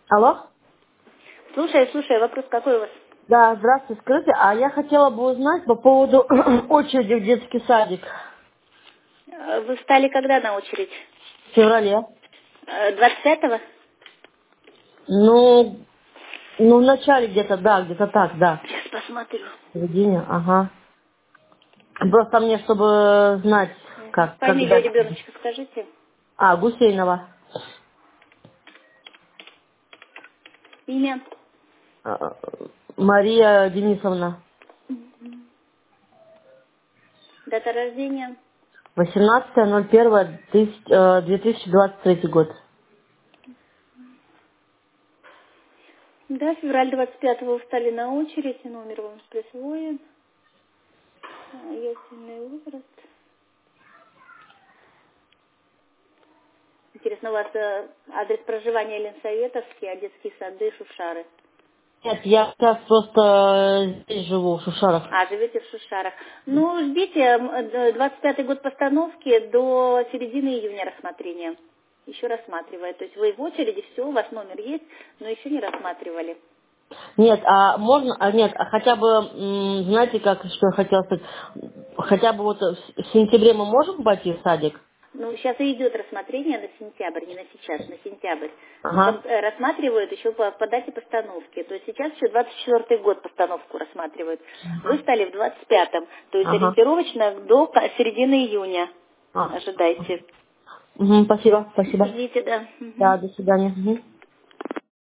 Алло? Слушай, вопрос какой у вас? Да, здравствуйте, скажите, а я хотела бы узнать по поводу очереди в детский садик Вы встали когда на очередь? в феврале. 25-го? Ну, в начале где-то, да, где-то так, да. Сейчас посмотрю. В середине, ага. Просто мне, чтобы знать, как, Фамилию когда. ребеночка скажите. Гусейнова. Имя? А, Мария Денисовна. Дата рождения? 18.01.2023 год. Да, февраль 25-го вы встали на очередь, и номер вам присвоен. Ясельный возраст. Интересно, у вас адрес проживания Ленсоветовский, а детские сады Шушары? Нет, я сейчас просто здесь живу, в Шушарах. Живете в Шушарах. Ну, ждите, 25-й год постановки до середины июня рассмотрения. Еще рассматривают. То есть вы в очереди, все, у вас номер есть, но еще не рассматривали. Нет, а можно, нет, а хотя бы, знаете, как, что я хотела сказать, хотя бы вот в сентябре мы можем пойти в садик? Ну, сейчас и идет рассмотрение на сентябрь, не на сейчас, на сентябрь. Но Ага, рассматривают еще по дате постановки. То есть сейчас еще 24-й год постановку рассматривают. Вы стали в 25-м, то есть ага. ориентировочно до середины июня ожидайте. Спасибо, спасибо. Ждите, да. Мгм. Да, до свидания. Мгм.